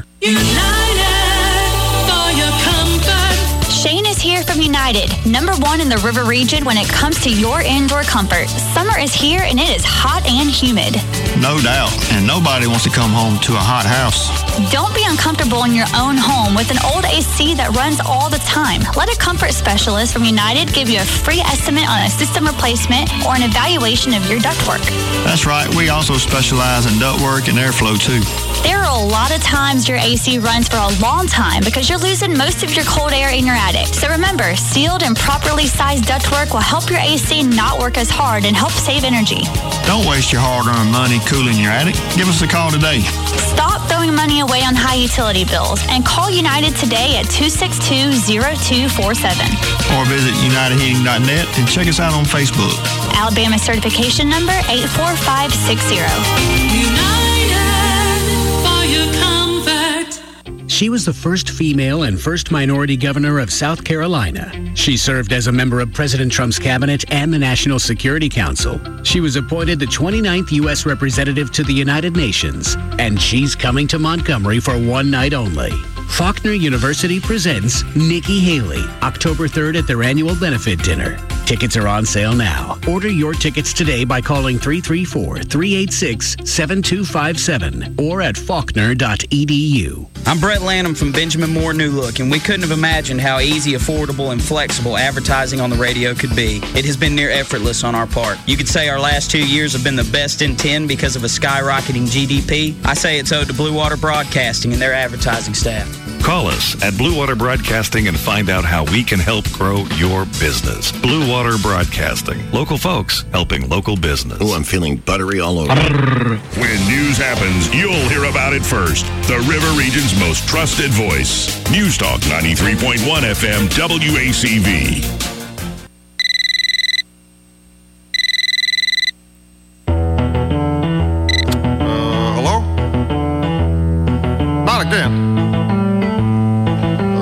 Shane is here from United, number one in the River region when it comes to your indoor comfort. Summer is here and it is hot and humid. No doubt, and nobody wants to come home to a hot house. Don't be uncomfortable in your own home with an old A C that runs all the time. Let a comfort specialist from United give you a free estimate on a system replacement or an evaluation of your ductwork. That's right, we also specialize in ductwork and airflow too. There are a lot of times your A C runs for a long time because you're losing most of your cold air in your attic. So remember, sealed and properly sized ductwork will help your A C not work as hard and help save energy. Don't waste your hard-earned money cooling your attic. Give us a call today. Stop throwing money away on high utility bills and call United today at two six two, zero two four seven. Or visit united heating dot net and check us out on Facebook. Alabama certification number eight four five six zero. She was the first female and first minority governor of South Carolina. She served as a member of President Trump's cabinet and the National Security Council. She was appointed the twenty-ninth U S representative to the United Nations, and she's coming to Montgomery for one night only. Faulkner University presents Nikki Haley, October third at their annual benefit dinner. Tickets are on sale now. Order your tickets today by calling three three four, three eight six, seven two five seven or at faulkner dot e d u. I'm Brett Lanham from Benjamin Moore New Look, and we couldn't have imagined how easy, affordable, and flexible advertising on the radio could be. It has been near effortless on our part. You could say our last two years have been the best in ten because of a skyrocketing G D P. I say it's owed to Blue Water Broadcasting and their advertising staff. Call us at Blue Water Broadcasting and find out how we can help grow your business. Blue Water Broadcasting. Local folks helping local business. Oh, I'm feeling buttery all over. When news happens, you'll hear about it first. The River Region's most trusted voice. News Talk ninety-three point one F M W A C V. Uh, hello? Not again.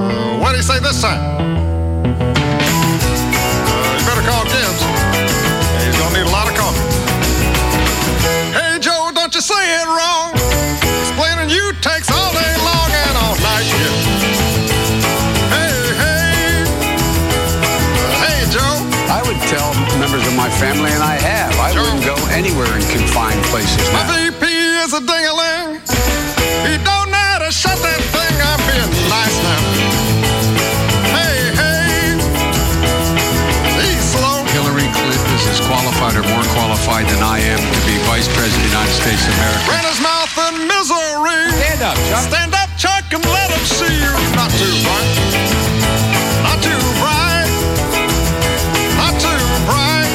family, and I have. I wouldn't go anywhere in confined places My now. V P is a ding-a-ling. He don't know how to shut that thing up being nice now. Hey, hey. He's slow. Hillary Clinton is as qualified or more qualified than I am to be Vice President of the United States of America. Ran his mouth in misery. Stand up, Chuck. Stand up, Chuck, and let him see you. Not too bright. Not too bright. Not too bright.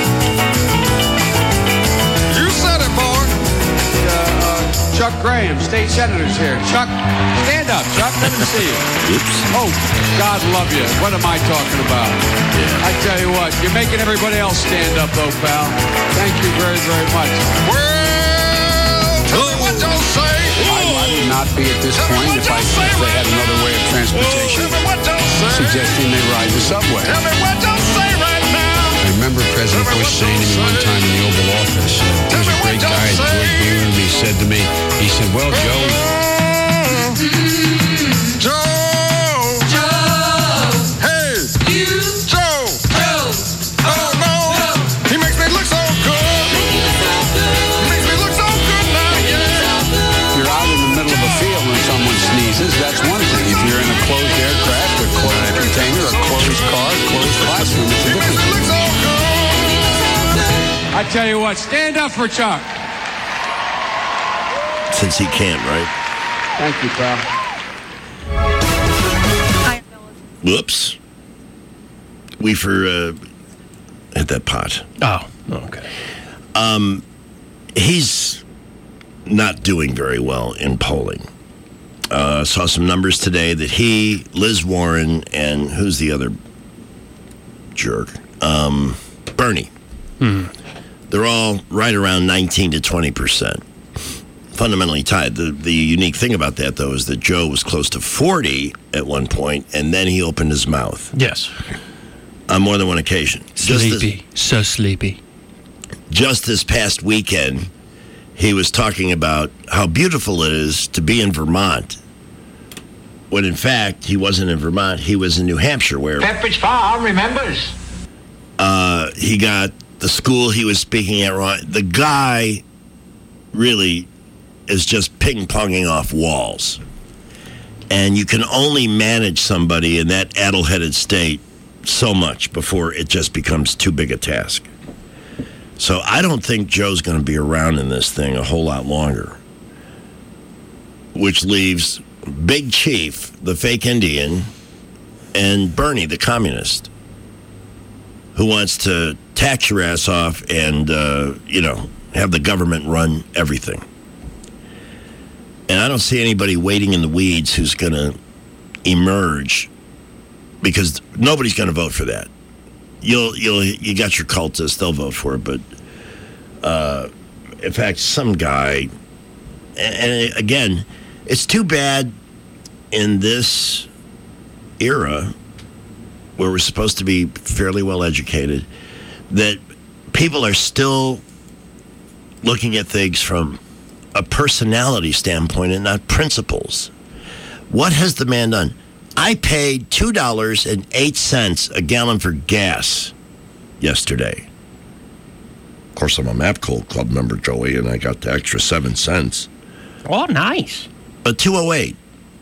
You said it, boy. Uh, uh, Chuck Graham, state senator's here. Chuck, stand up, Chuck. Let him see you. Oops. Oh, God love you. What am I talking about? Yeah. I tell you what, you're making everybody else stand up, though, pal. Thank you very, very much. Well, tell me what y'all say. I, I would not be at this point if, I, if they had another way of transportation Tell me what y'all say. suggesting they ride the subway. Tell me what y'all say right now. I remember President Bush saying to me one time in the Oval Office, uh, there was a great guy at George Bush, and he said to me, he said, well, Joe, Joe. Joe. Hey. You. Joe. Joe. Oh, no. He makes me look so good. Makes me look so good now, yeah. if you're out in the middle of a field and someone sneezes, that's one thing. If you're in a closed aircraft, a closed container, a closed car, a closed classroom, it's a different thing. I tell you what, stand up for Chuck. Since he can't, right? Thank you, pal. Whoops. We for uh, hit that pot. Oh, okay. Um, he's not doing very well in polling. Uh, saw some numbers today that he, Liz Warren, and who's the other jerk? Um, Bernie. Hmm. They're all right around nineteen to twenty percent. Fundamentally tied. The the unique thing about that, though, is that Joe was close to forty at one point, and then he opened his mouth. Yes. On more than one occasion. Sleepy. Just this, so sleepy. Just this past weekend, he was talking about how beautiful it is to be in Vermont. When in fact, he wasn't in Vermont, he was in New Hampshire, where Pepperidge Farm remembers. uh, he got the school he was speaking at wrong. The guy really is just ping-ponging off walls. And you can only manage somebody in that addle-headed state so much before it just becomes too big a task. So I don't think Joe's going to be around in this thing a whole lot longer. Which leaves Big Chief, the fake Indian, and Bernie, the communist, who wants to tax your ass off and, uh, you know, have the government run everything. And I don't see anybody waiting in the weeds who's going to emerge, because nobody's going to vote for that. You'll, you'll, you got your cultists, they'll vote for it, but uh, in fact, some guy, and, and again, it's too bad in this era where we're supposed to be fairly well educated that people are still looking at things from a personality standpoint and not principles. What has the man done? I paid two dollars and eight cents a gallon for gas yesterday. Of course, I'm a Map Club member, Joey, and I got the extra seven cents. Oh, nice. But two oh eight.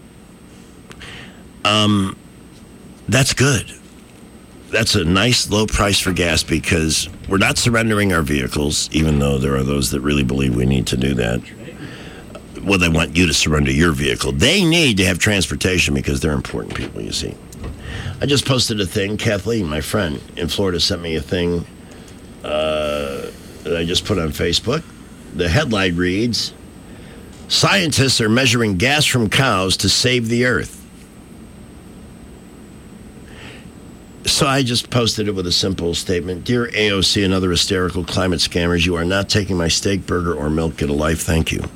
Um, that's good. That's a nice low price for gas, because we're not surrendering our vehicles, even though there are those that really believe we need to do that. Well, they want you to surrender your vehicle. They need to have transportation because they're important people, you see. I just posted a thing. Kathleen, my friend in Florida, sent me a thing uh, that I just put on Facebook. The headline reads, "Scientists are measuring gas from cows to save the earth." So I just posted it with a simple statement. Dear A O C and other hysterical climate scammers, you are not taking my steak, burger, or milk. Get a life. Thank you.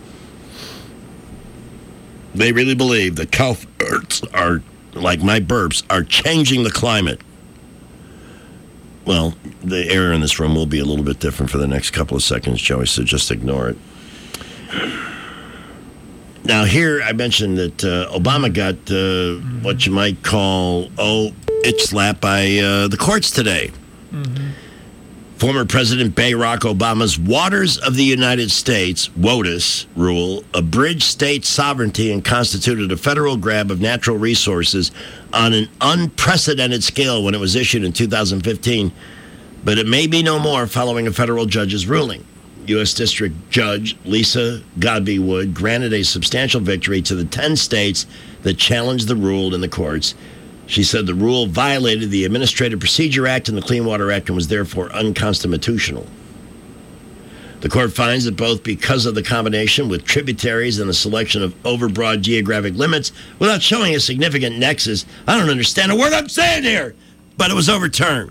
They really believe that cow farts are, like my burps, are changing the climate. Well, the air in this room will be a little bit different for the next couple of seconds, Joey, so just ignore it. Now, here I mentioned that uh, Obama got uh, what you might call, oh, itch slapped by uh, the courts today. Mm-hmm. Former President Barack Obama's Waters of the United States, WOTUS, rule abridged state sovereignty and constituted a federal grab of natural resources on an unprecedented scale when it was issued in two thousand fifteen. But it may be no more following a federal judge's ruling. U S. District Judge Lisa Godbey Wood granted a substantial victory to the ten states that challenged the rule in the courts. She said the rule violated the Administrative Procedure Act and the Clean Water Act and was therefore unconstitutional. The court finds that both because of the combination with tributaries and the selection of overbroad geographic limits without showing a significant nexus, I don't understand a word I'm saying here, but it was overturned.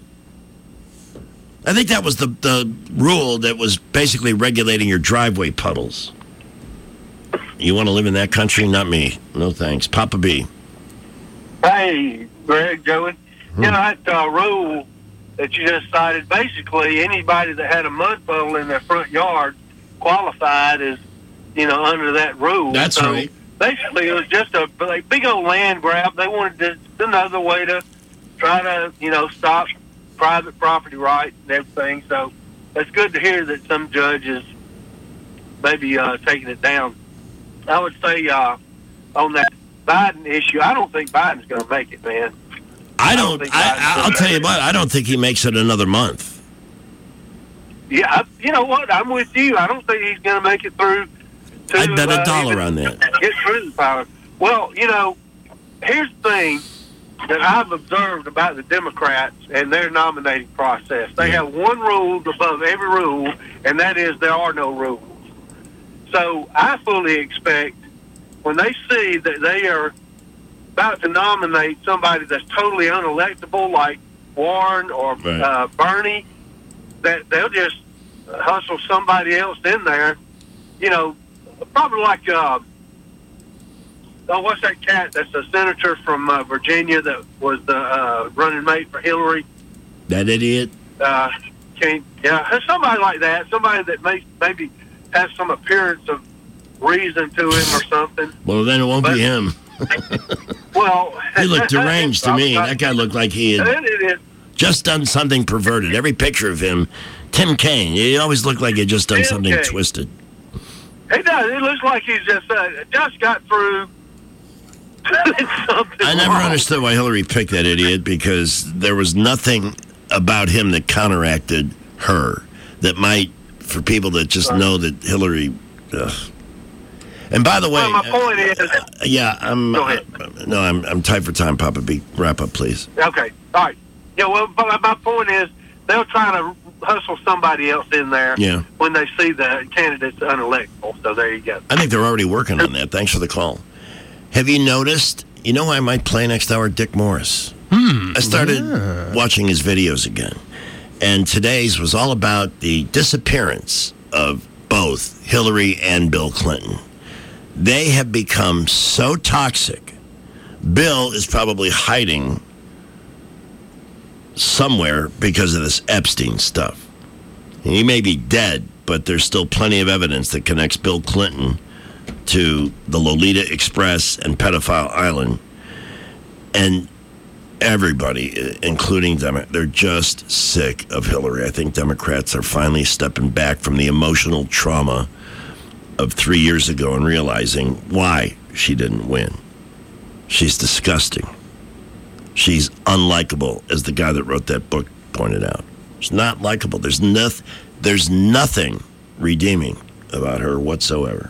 I think that was the, the rule that was basically regulating your driveway puddles. You want to live in that country? Not me. No thanks. Papa B. Hey, Greg, Joey. Hmm. You know, that uh, rule that you just cited, basically anybody that had a mud puddle in their front yard qualified as, you know, under that rule. That's so right. Basically, it was just a like, big old land grab. They wanted to, another way to try to, you know, stop private property rights and everything. So it's good to hear that some judges maybe uh, taking it down. I would say uh, on that Biden issue, I don't think Biden's going to make it, man. I don't. I, don't I, I'll tell you what. I don't think he makes it another month. Yeah, I, you know what? I'm with you. I don't think he's going to make it through. To, I'd bet a uh, dollar on that. Get through the power. Well, you know, here's the thing that I've observed about the Democrats and their nominating process. They have one rule above every rule, and that is there are no rules. So I fully expect when they see that they are about to nominate somebody that's totally unelectable, like Warren or right. uh, Bernie, that they'll just hustle somebody else in there. You know, probably like, uh, oh, what's that cat that's a senator from uh, Virginia that was the uh, running mate for Hillary? That idiot? Uh, can't, yeah, somebody like that, somebody that may, maybe has some appearance of reason to him or something. Well, then it won't but, be him. Well, he looked deranged to me. That guy looked like he had just done something perverted. Every picture of him, Tim Kaine, he always looked like he had just done Tim something Kaine. twisted. He does. It looks like he's just uh, just got through. I never wrong. understood why Hillary picked that idiot, because there was nothing about him that counteracted her that might, for people that just right. know that Hillary. Ugh. And by the way, well, my point is, uh, yeah, I'm. Go ahead. Uh, no, I'm. I'm tight for time, Papa B. Wrap up, please. Okay, all right. Yeah, well, but my point is, they'll try to hustle somebody else in there. Yeah. When they see the candidate's unelectable. So there you go. I think they're already working on that. Thanks for the call. Have you noticed? You know, I might play next hour Dick Morris. Hmm. I started yeah. watching his videos again, and today's was all about the disappearance of both Hillary and Bill Clinton. They have become so toxic. Bill is probably hiding somewhere because of this Epstein stuff. He may be dead, but there's still plenty of evidence that connects Bill Clinton to the Lolita Express and Pedophile Island. And everybody, including Democrats, they're just sick of Hillary. I think Democrats are finally stepping back from the emotional trauma of three years ago and realizing why she didn't win. She's disgusting. She's unlikable, as the guy that wrote that book pointed out. She's not likable. There's, noth- there's nothing redeeming about her whatsoever.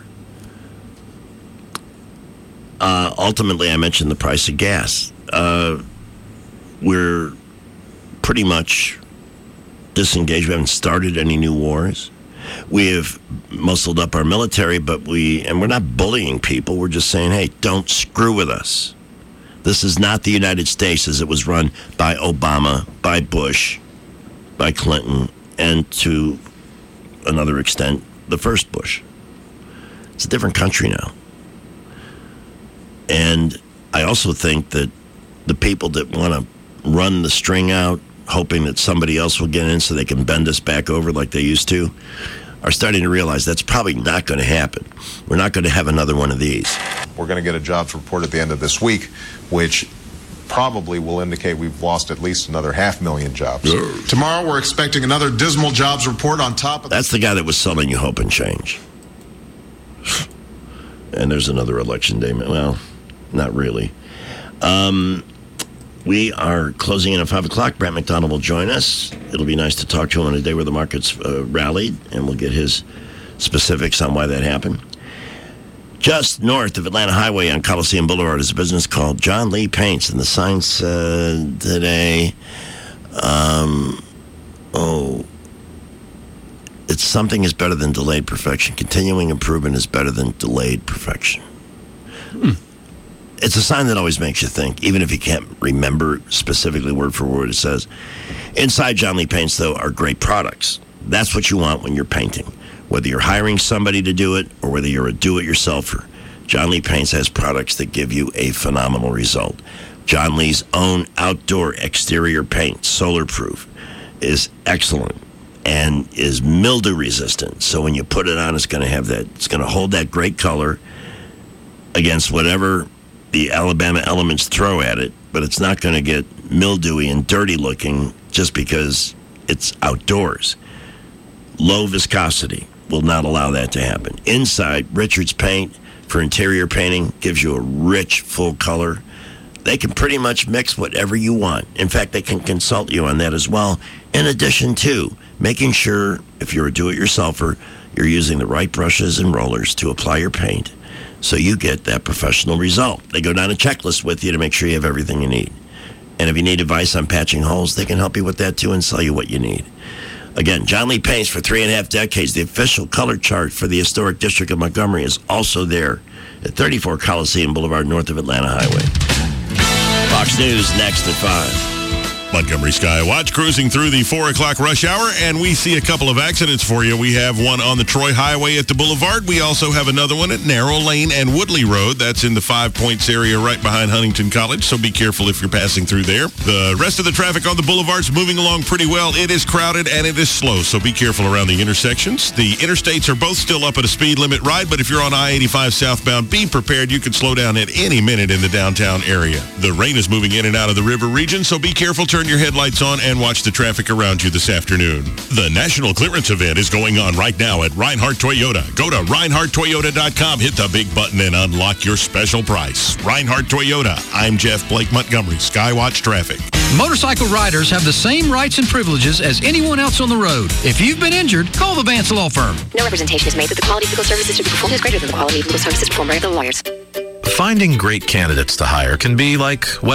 Uh, ultimately, I mentioned the price of gas. Uh, we're pretty much disengaged. We haven't started any new wars. We have muscled up our military, but we, and we're not bullying people. We're just saying, hey, don't screw with us. This is not the United States as it was run by Obama, by Bush, by Clinton, and to another extent, the first Bush. It's a different country now. And I also think that the people that want to run the string out, hoping that somebody else will get in so they can bend us back over like they used to, are starting to realize that's probably not going to happen. We're not going to have another one of these. We're going to get a jobs report at the end of this week, which probably will indicate we've lost at least another half million jobs. Tomorrow, we're expecting another dismal jobs report on top of That's the guy that was selling you hope and change. And there's another election day. Well, not really. Um, we are closing in at five o'clock. Brett McDonald will join us. It'll be nice to talk to him on a day where the markets uh, rallied, and we'll get his specifics on why that happened. Just north of Atlanta Highway on Coliseum Boulevard is a business called John Lee Paints, and the sign said today, um, oh, it's something is better than delayed perfection. Continuing improvement is better than delayed perfection. Hmm. It's a sign that always makes you think, even if you can't remember specifically word for word it says. Inside John Lee Paints, though, are great products. That's what you want when you're painting. Whether you're hiring somebody to do it or whether you're a do-it-yourselfer, John Lee Paints has products that give you a phenomenal result. John Lee's own outdoor exterior paint, Solar Proof, is excellent and is mildew resistant. So when you put it on, it's going to have that. It's going to hold that great color against whatever the Alabama elements throw at it, but it's not going to get mildewy and dirty looking just because it's outdoors. Low viscosity will not allow that to happen. Inside, Richards Paint for interior painting gives you a rich, full color. They can pretty much mix whatever you want. In fact, they can consult you on that as well. In addition to making sure, if you're a do-it-yourselfer, you're using the right brushes and rollers to apply your paint so you get that professional result. They go down a checklist with you to make sure you have everything you need. And if you need advice on patching holes, they can help you with that too and sell you what you need. Again, John Lee Paints for three and a half decades. The official color chart for the Historic District of Montgomery is also there at thirty-four Coliseum Boulevard, north of Atlanta Highway. Fox News next at five. Montgomery Skywatch cruising through the four o'clock rush hour, and we see a couple of accidents for you. We have one on the Troy Highway at the Boulevard. We also have another one at Narrow Lane and Woodley Road. That's in the Five Points area right behind Huntington College, so be careful if you're passing through there. The rest of the traffic on the Boulevard's moving along pretty well. It is crowded and it is slow, so be careful around the intersections. The interstates are both still up at a speed limit ride, but if you're on I eighty-five southbound, be prepared. You could slow down at any minute in the downtown area. The rain is moving in and out of the river region, so be careful. Turn your headlights on and watch the traffic around you this afternoon. The National Clearance Event is going on right now at Reinhardt Toyota. Go to Reinhardt Toyota dot com, hit the big button, and unlock your special price. Reinhardt Toyota. I'm Jeff Blake Montgomery, Skywatch Traffic. Motorcycle riders have the same rights and privileges as anyone else on the road. If you've been injured, call the Vance Law Firm. No representation is made that the quality of legal services to be performed is greater than the quality of legal services performed by the lawyers. Finding great candidates to hire can be like, well,